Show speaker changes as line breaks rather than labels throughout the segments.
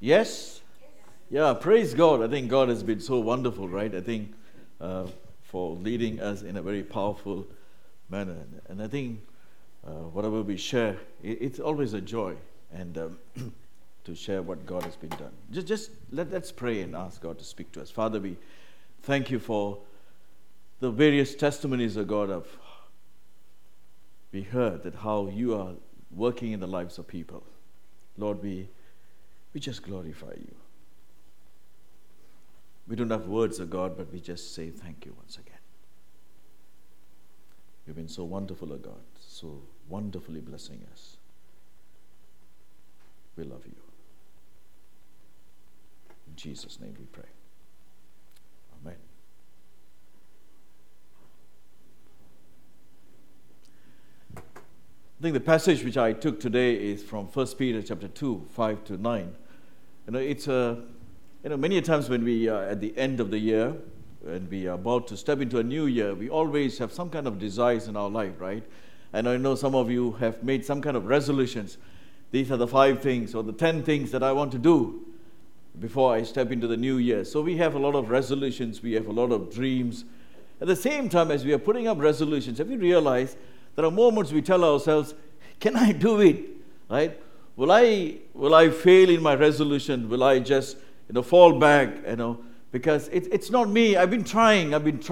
Yes? Yeah, praise God. I think God has been so wonderful, right? I think for leading us in a very powerful manner. And I think whatever we share, it's always a joy and to share what God has been done. Let's pray and ask God to speak to us. Father, we thank you for the various testimonies of God of we heard that how you are working in the lives of people. Lord, we just glorify you. We don't have words of God, but we just say thank you once again. You've been so wonderful, O God, so wonderfully blessing us. We love you. In Jesus' name we pray. Amen. I think the passage which I took today is from 1 Peter chapter 2, 5 to 9. It's many times when we are at the end of the year, when we are about to step into a new year, we always have some kind of desires in our life, right? And I know some of you have made some kind of resolutions. These are the 5 things or the 10 things that I want to do before I step into the new year. So we have a lot of resolutions, we have a lot of dreams. At the same time, as we are putting up resolutions, have you realized there are moments we tell ourselves, can I do it? Right? Will I fail in my resolution? Will I just fall back? Because it's not me. I've been trying,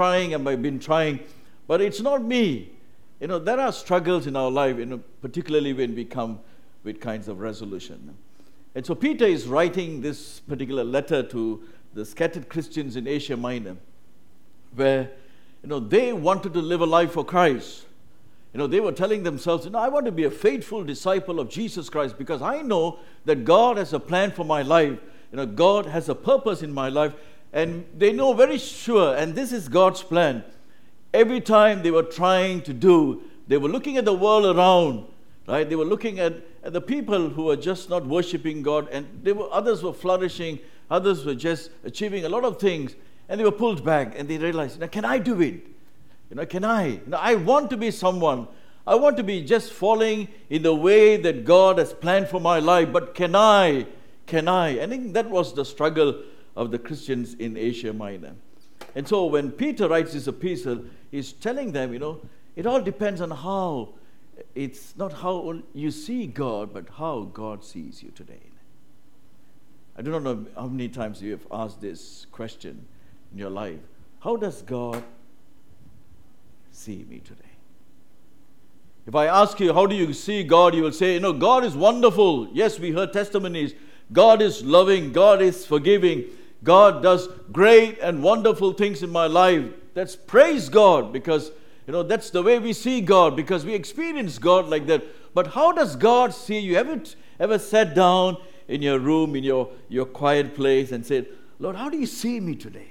but it's not me. There are struggles in our life, particularly when we come with kinds of resolution. And so Peter is writing this particular letter to the scattered Christians in Asia Minor, where they wanted to live a life for Christ. They were telling themselves, I want to be a faithful disciple of Jesus Christ because I know that God has a plan for my life. God has a purpose in my life. And they know very sure, and this is God's plan. Every time they were trying to do, they were looking at the world around, right? They were looking at the people who were just not worshiping God, and others were flourishing, others were just achieving a lot of things, and they were pulled back, and they realized, can I do it? Can I? I want to be someone. I want to be just falling in the way that God has planned for my life. But can I? I think that was the struggle of the Christians in Asia Minor. And so when Peter writes this epistle, he's telling them, it all depends on how, it's not how you see God, but how God sees you today. I do not know how many times you have asked this question in your life. How does God see me today? If I ask you, how do you see God? You will say, God is wonderful. Yes, we heard testimonies. God is loving. God is forgiving. God does great and wonderful things in my life. That's praise God because, that's the way we see God because we experience God like that. But how does God see you? Haven't ever sat down in your room, in your quiet place and said, Lord, how do you see me today?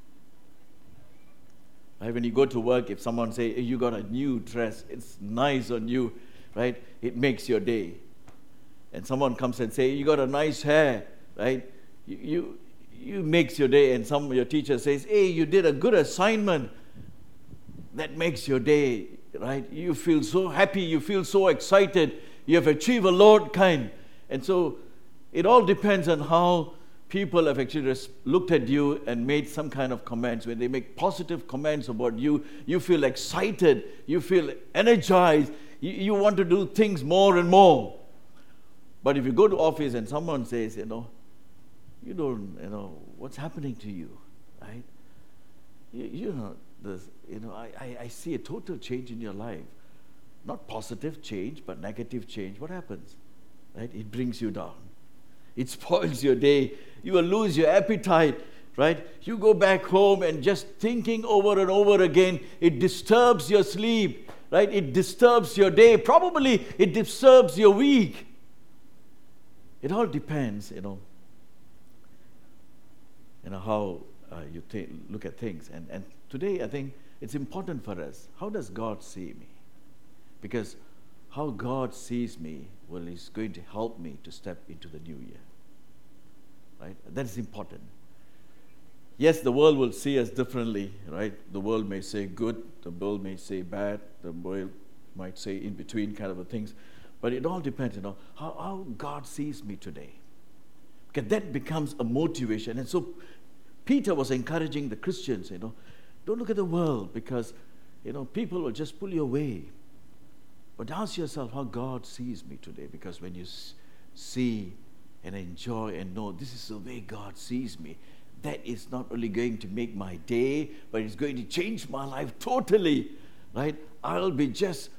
Right? When you go to work, if someone say, hey, you got a new dress, it's nice on you, right? It makes your day. And someone comes and say, you got a nice hair, right? You makes your day. And your teacher says, hey, you did a good assignment. That makes your day, right? You feel so happy, you feel so excited, you have achieved a lot kind. And so it all depends on how people have actually looked at you and made some kind of comments. When they make positive comments about you, you feel excited, you feel energized, you want to do things more and more. But if you go to office and someone says, you don't, what's happening to you, right? I see a total change in your life. Not positive change, but negative change. What happens? Right? It brings you down. It spoils your day. You will lose your appetite, right? You go back home and just thinking over and over again, it disturbs your sleep, right? It disturbs your day. Probably it disturbs your week. It all depends, how you look at things. And today, I think it's important for us. How does God see me? Because how God sees me, is going to help me to step into the new year. Right? That is important. Yes, the world will see us differently, right? The world may say good, the world may say bad, the world might say in between kind of things. But it all depends, how God sees me today. because that becomes a motivation. And so Peter was encouraging the Christians, don't look at the world, because, people will just pull you away. But ask yourself how God sees me today, because when you see and enjoy and know this is the way God sees me, that is not only going to make my day, but it's going to change my life totally, right? I'll be just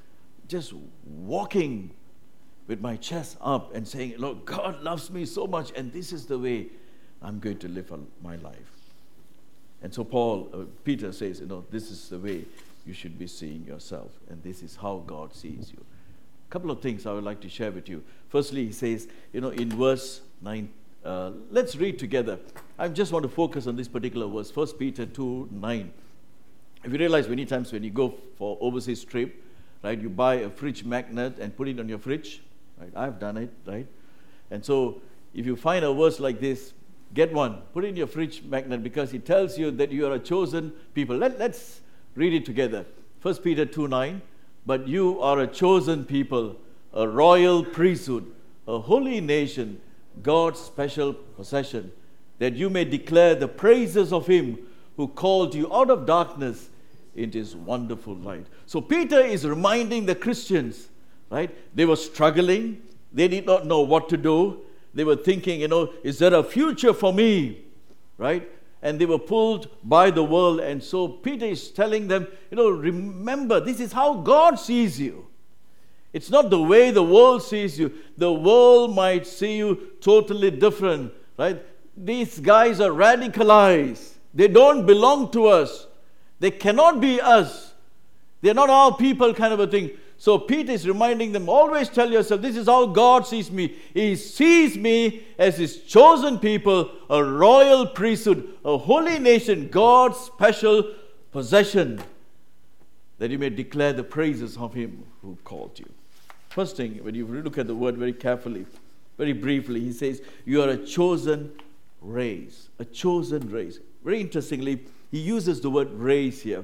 walking with my chest up and saying, Lord, God loves me so much, and this is the way I'm going to live my life. And so Peter says, this is the way you should be seeing yourself, and this is how God sees you. A couple of things I would like to share with you. Firstly, he says, in verse 9, let's read together. I just want to focus on this particular verse, 1 Peter 2:9. If you realize many times when you go for overseas trip, right, you buy a fridge magnet and put it on your fridge, right? I've done it, right? And so if you find a verse like this, get one, put it in your fridge magnet, because it tells you that you are a chosen people. Let's read it together. 1 Peter 2:9. But you are a chosen people, a royal priesthood, a holy nation, God's special possession, that you may declare the praises of him who called you out of darkness into his wonderful light. So Peter is reminding the Christians, right? They were struggling. They did not know what to do. They were thinking, is there a future for me, right? And they were pulled by the world. And so Peter is telling them, remember, this is how God sees you. It's not the way the world sees you. The world might see you totally different, right? These guys are radicalized. They don't belong to us. They cannot be us. They're not our people, kind of a thing. So Peter is reminding them, always tell yourself, this is how God sees me. He sees me as his chosen people, a royal priesthood, a holy nation, God's special possession, that you may declare the praises of him who called you. First thing, when you look at the word very carefully, very briefly, he says, you are a chosen race. A chosen race. Very interestingly, he uses the word race here.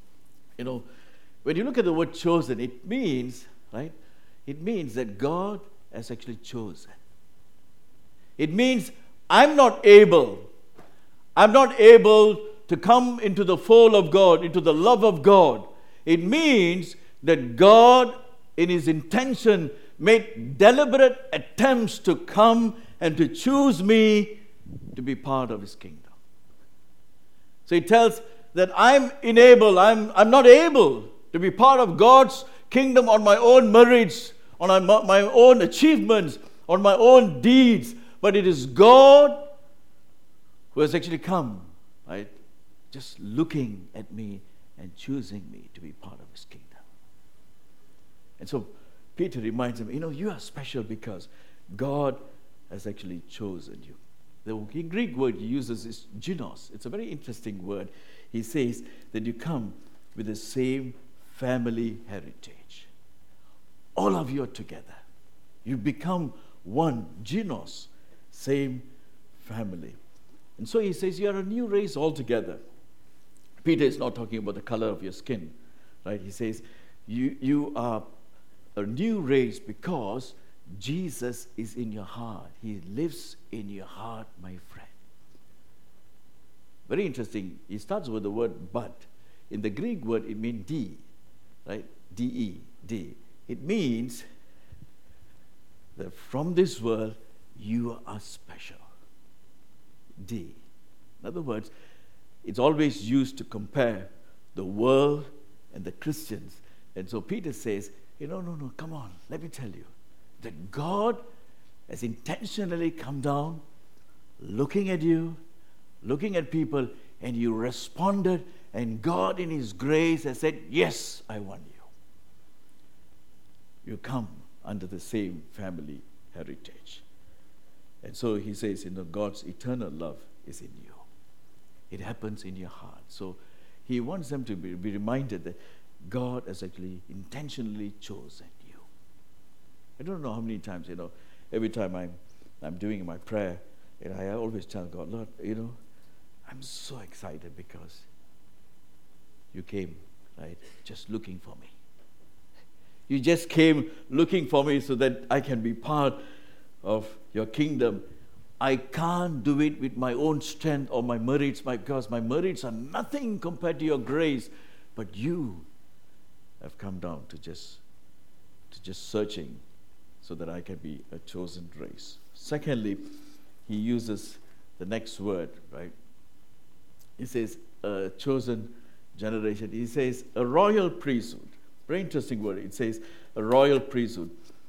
When you look at the word chosen, it means, right? It means that God has actually chosen. It means I'm not able to come into the fold of God, into the love of God. It means that God, in his intention, made deliberate attempts to come and to choose me to be part of his kingdom. So he tells that I'm not able to be part of God's kingdom on my own merits, on my own achievements, on my own deeds. But it is God who has actually come, right? Just looking at me and choosing me to be part of his kingdom. And so Peter reminds him, you are special because God has actually chosen you. The Greek word he uses is genos. It's a very interesting word. He says that you come with the same family heritage. All of you are together. You become one, genos, same family. And so he says you are a new race altogether. Peter is not talking about the color of your skin, right? He says you are a new race because Jesus is in your heart. He lives in your heart, my friend. Very interesting. He starts with the word but. In the Greek word, it means D, right? D-E, D. It means that from this world, you are special. D. In other words, it's always used to compare the world and the Christians. And so Peter says, no, come on, let me tell you that God has intentionally come down, looking at you, looking at people, and you responded, and God in his grace has said, yes, I want you. You come under the same family heritage. And so he says, God's eternal love is in you. It happens in your heart. So he wants them to be reminded that God has actually intentionally chosen you. I don't know how many times, every time I'm doing my prayer, I always tell God, Lord, I'm so excited because you came, right, just looking for me. You just came looking for me so that I can be part of your kingdom. I can't do it with my own strength or my merits, because my merits are nothing compared to your grace. But you have come down to just searching so that I can be a chosen race. Secondly, he uses the next word, right? He says, a chosen generation. He says, a royal priesthood. Very interesting word. It says, a royal priesthood.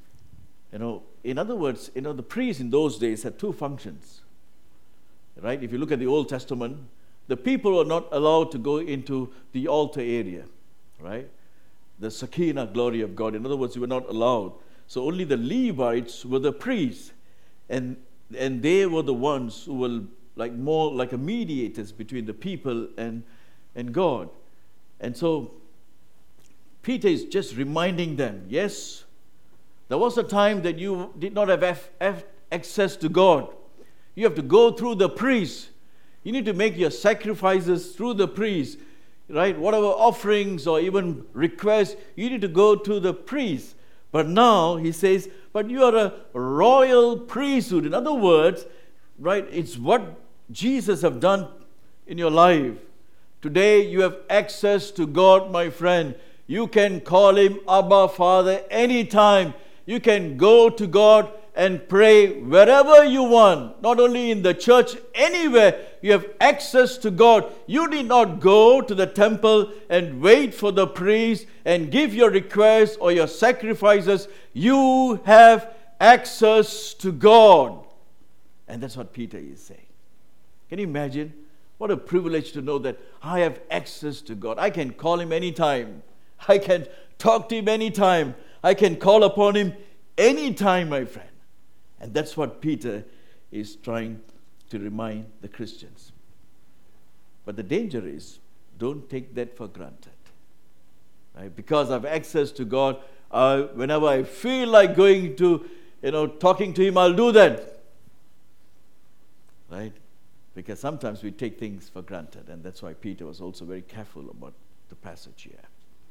In other words, the priests in those days had two functions, right? If you look at the Old Testament, the people were not allowed to go into the altar area, right? The Shekinah glory of God. In other words, you were not allowed. So only the Levites were the priests, and they were the ones who were more like a mediators between the people and God. And so Peter is just reminding them, yes, there was a time that you did not have access to God. You have to go through the priest. You need to make your sacrifices through the priest, right? Whatever offerings or even requests, you need to go to the priest. But now he says, but you are a royal priesthood. In other words, right, it's what Jesus have done in your life. Today you have access to God, my friend. You can call him Abba, Father, anytime. You can go to God and pray wherever you want, not only in the church, anywhere. You have access to God. You need not go to the temple and wait for the priest and give your requests or your sacrifices. You have access to God. And that's what Peter is saying. Can you imagine? What a privilege to know that I have access to God. I can call him anytime. I can talk to him anytime. I can call upon him anytime, my friend. And that's what Peter is trying to remind the Christians. But the danger is, don't take that for granted. Right? Because I have access to God, whenever I feel like going to, talking to him, I'll do that. Right? Because sometimes we take things for granted. And that's why Peter was also very careful about the passage here.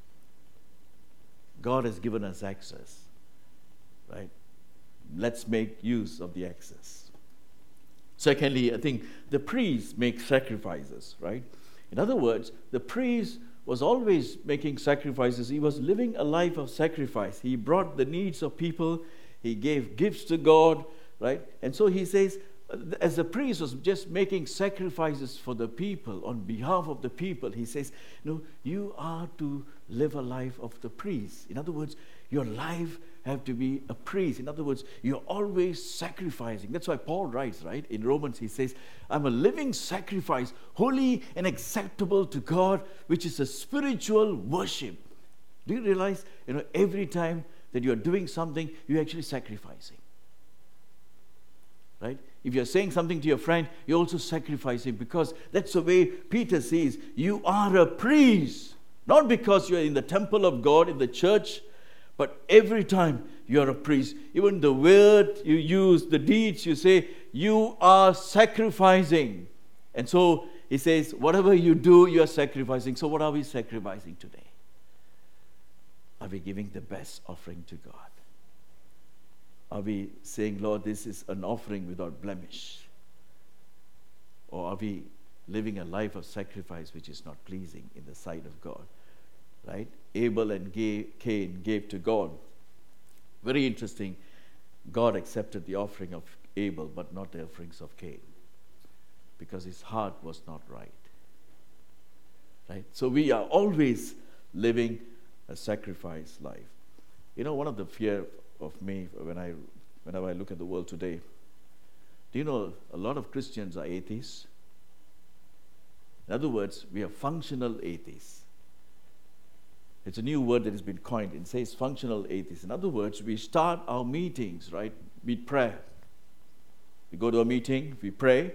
God has given us access, right? Let's make use of the access. Secondly, I think the priests make sacrifices, right? In other words, the priest was always making sacrifices. He was living a life of sacrifice. He brought the needs of people. He gave gifts to God, right? And so he says, as the priest was just making sacrifices for the people, on behalf of the people, he says, you are to live a life of the priest. In other words, your life have to be a priest. In other words, you're always sacrificing. That's why Paul writes, right? In Romans, he says, I'm a living sacrifice, holy and acceptable to God, which is a spiritual worship. Do you realize, every time that you're doing something, you're actually sacrificing. Right? If you're saying something to your friend, you're also sacrificing, because that's the way Peter says, you are a priest. Not because you're in the temple of God, in the church, but every time you're a priest. Even the word you use, the deeds you say, you are sacrificing. And so he says, whatever you do, you're sacrificing. So what are we sacrificing today? Are we giving the best offering to God? Are we saying, Lord, this is an offering without blemish? Or are we living a life of sacrifice which is not pleasing in the sight of God? Right? Abel and Cain gave to God. Very interesting. God accepted the offering of Abel, but not the offerings of Cain, because his heart was not right. Right? So we are always living a sacrifice life. One of the fear of me whenever I look at the world today, do you know a lot of Christians are atheists? In other words, we are functional atheists. It's a new word that has been coined. It says functional atheists. In other words, we start our meetings, right, with prayer. We go to a meeting, we pray,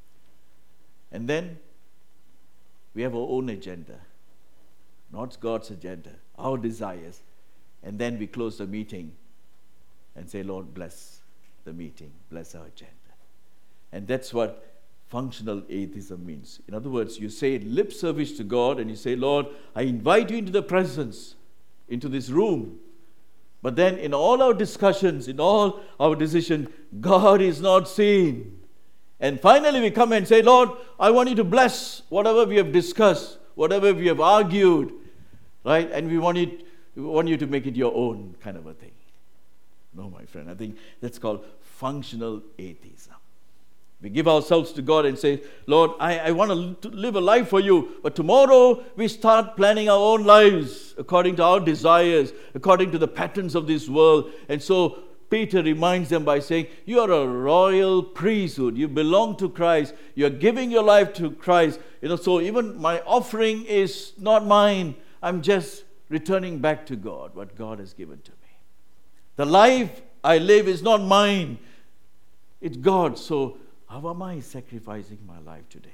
and then we have our own agenda, not God's agenda, our desires. And then we close the meeting and say, Lord, bless the meeting, bless our agenda. And that's what functional atheism means. In other words, you say lip service to God and you say, Lord, I invite you into the presence, into this room. But then in all our discussions, in all our decisions, God is not seen. And finally we come and say, Lord, I want you to bless whatever we have discussed, whatever we have argued, right? And we want you to make it your own kind of a thing. No, my friend, I think that's called functional atheism. We give ourselves to God and say, Lord, I want to live a life for you. But tomorrow we start planning our own lives according to our desires, according to the patterns of this world. And so Peter reminds them by saying, you are a royal priesthood. You belong to Christ. You are giving your life to Christ. So even my offering is not mine. I'm just returning back to God what God has given to me. The life I live is not mine. It's God's. So how am I sacrificing my life today?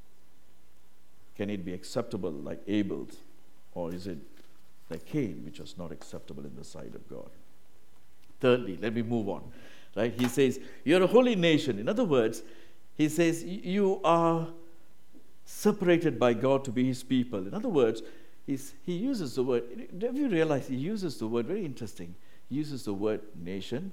Can it be acceptable like Abel's? Or is it like Cain, which was not acceptable in the sight of God? Thirdly, let me move on. Right? He says, you're a holy nation. In other words, he says, you are separated by God to be his people. In other words, he uses the word, have you realized he uses the word, very interesting, he uses the word nation,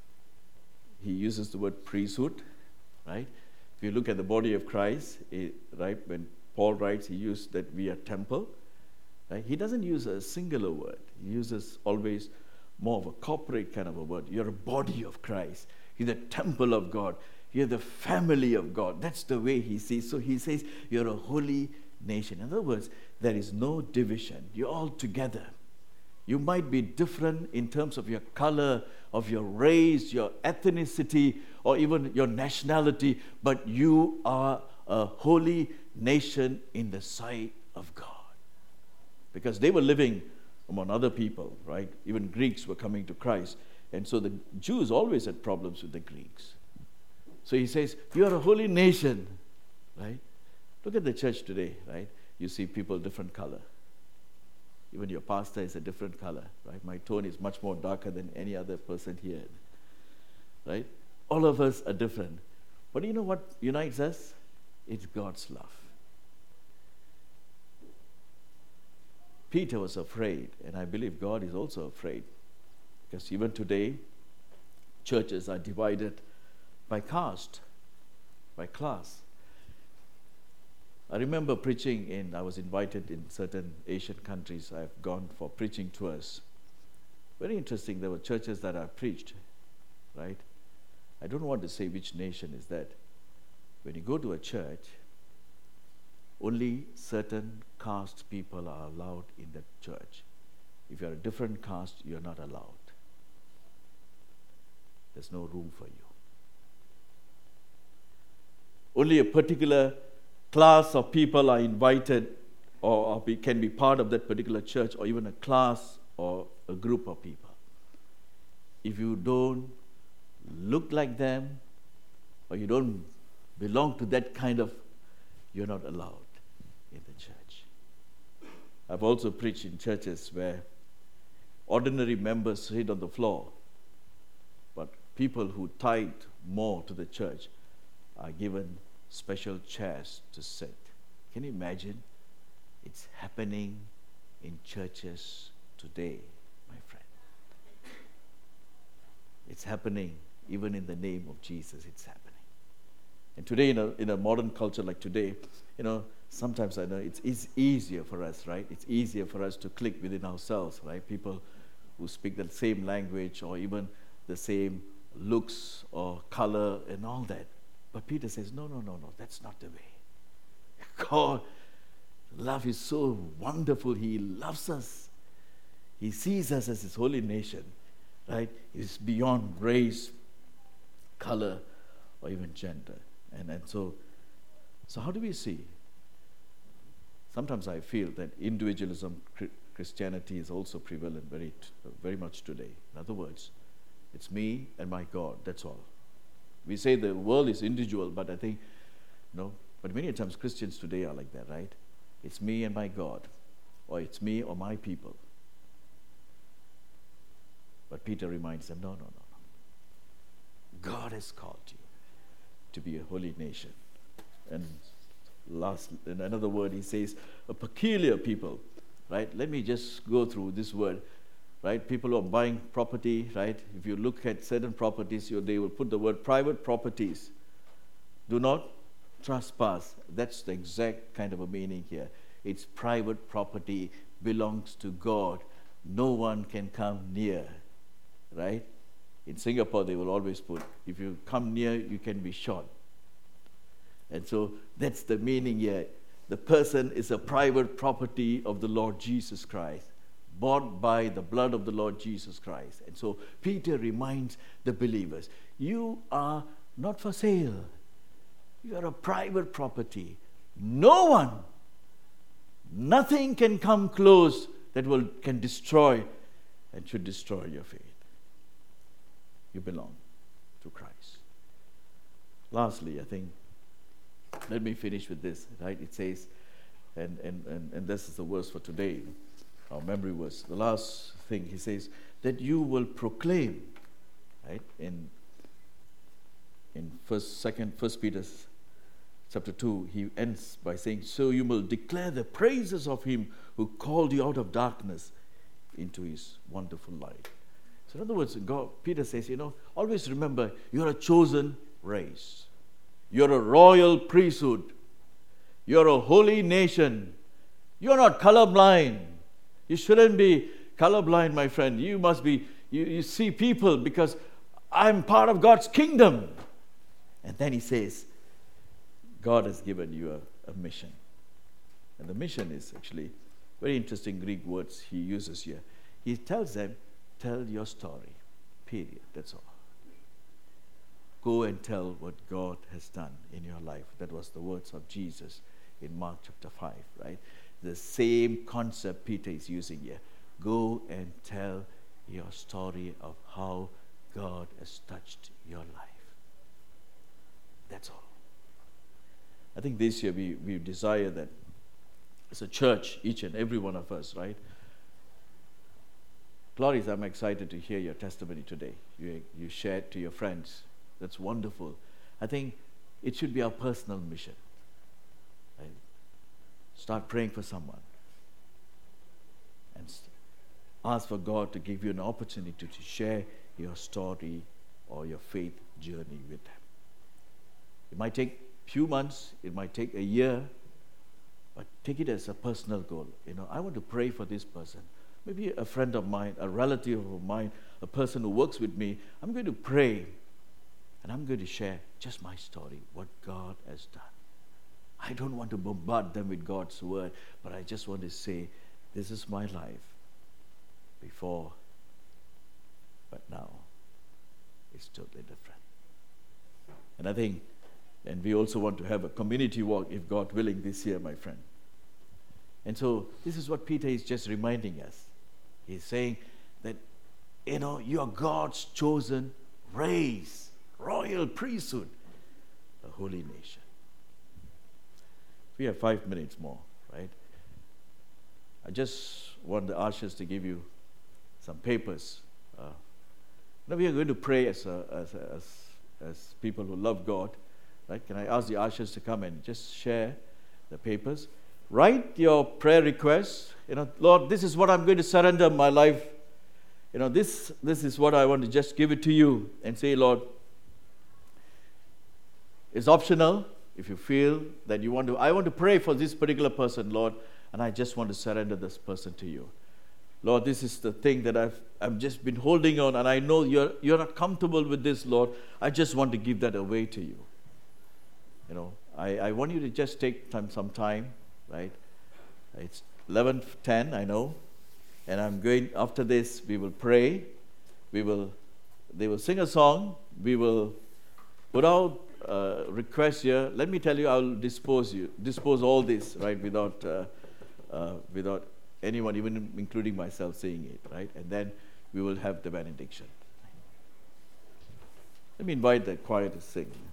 he uses the word priesthood, right? If you look at the body of Christ, right, when Paul writes, he used that we are temple, right? He doesn't use a singular word. He uses always more of a corporate kind of a word. You're a body of Christ. You're the temple of God. You're the family of God. That's the way he sees. So he says, you're a holy nation. In other words, there is no division. You're all together. You might be different in terms of your color, of your race, your ethnicity, or even your nationality, but you are a holy nation in the sight of God. Because they were living among other people, right? Even Greeks were coming to Christ. And so the Jews always had problems with the Greeks. So he says, you are a holy nation, right? Look at the church today, right? You see people different color. Even your pastor is a different color, right? My tone is much more darker than any other person here, right? All of us are different. But you know what unites us? It's God's love. Peter was afraid, and I believe God is also afraid. Because even today, churches are divided by caste, by class. I remember I was invited in certain Asian countries. I've gone for preaching tours. Very interesting, there were churches that I preached, right? I don't want to say which nation is that. When you go to a church, only certain caste people are allowed in the church. If you're a different caste, you're not allowed. There's no room for you. Only a particular class of people are invited or can be part of that particular church, or even a class or a group of people. If you don't look like them, or you don't belong to that kind of, you're not allowed in the church. I've also preached in churches where ordinary members sit on the floor, but people who tithe more to the church are given special chairs to sit. Can you imagine? It's happening in churches today, my friend. It's happening even in the name of Jesus. It's happening. And today, in a modern culture like today, sometimes I know it's easier for us, right? It's easier for us to click within ourselves, right? People who speak the same language or even the same looks or color and all that. But Peter says, no, that's not the way. God, love is so wonderful. He loves us. He sees us as his holy nation, right? It's beyond race, color, or even gender. And so how do we see? Sometimes I feel that individualism, Christianity is also prevalent very much today. In other words, it's me and my God, that's all. We say the world is individual, but I think, but many times Christians today are like that, right? It's me and my God, or it's me or my people. But Peter reminds them, no. God has called you to be a holy nation. And in another word, he says, a peculiar people, right? Let me just go through this word. Right, people who are buying property, right? If you look at certain properties, they will put the word private properties, Do not trespass. That's the exact kind of a meaning here. It's private property, belongs to God. No one can come near, right? In Singapore, they will always put, if you come near, you can be shot. And so that's the meaning here. The person is a private property of the Lord Jesus Christ, bought by the blood of the Lord Jesus Christ. And so Peter reminds the believers, you are not for sale. You are a private property. No one, nothing can come close that can destroy and should destroy your faith. You belong to Christ. Lastly, I think, let me finish with this, right? It says, and this is the verse for today, our memory verse. The last thing he says, that you will proclaim, right? In First Peter chapter 2, he ends by saying, so you will declare the praises of him who called you out of darkness into his wonderful light. So in other words, Peter says, always remember, you're a chosen race. You're a royal priesthood. You're a holy nation. You're not colorblind. You shouldn't be colorblind, my friend. You must be, you see people because I'm part of God's kingdom. And then he says, God has given you a mission. And the mission is actually very interesting Greek words he uses here. He tells them, tell your story, period. That's all. Go and tell what God has done in your life. That was the words of Jesus in Mark chapter 5, right? The same concept Peter is using here. Go and tell your story of how God has touched your life. That's all. I think this year we desire that as a church, each and every one of us, right? Glories, I'm excited to hear your testimony today. You shared to your friends. That's wonderful. I think it should be our personal mission. Right? Start praying for someone and ask for God to give you an opportunity to share your story or your faith journey with them. It might take a few months, it might take a year, but take it as a personal goal. I want to pray for this person. Maybe a friend of mine, a relative of mine, a person who works with me. I'm going to pray. And I'm going to share just my story, what God has done. I don't want to bombard them with God's word, but I just want to say, this is my life before, but now it's totally different. And I think, and we also want to have a community walk, if God willing, this year, my friend. And so this is what Peter is just reminding us. He's saying that, you are God's chosen race. Royal priesthood, a holy nation. We have 5 minutes more, right? I just want the ushers to give you some papers. Now we are going to pray as people who love God, right? Can I ask the ushers to come and just share the papers? Write your prayer requests. Lord, this is what I'm going to surrender my life. This is what I want to just give it to you and say, Lord, it's optional if you feel that you want to. I want to pray for this particular person, Lord, and I just want to surrender this person to you. Lord, this is the thing that I've just been holding on, and I know you're not comfortable with this, Lord. I just want to give that away to you. I want you to just take some time, right? It's 11:10, I know, and I'm going. After this, we will pray. They will sing a song. We will put out request here. Let me tell you, I'll dispose all this, right, without anyone, even including myself, saying it, right? And then we will have the benediction. Let me invite the choir to sing.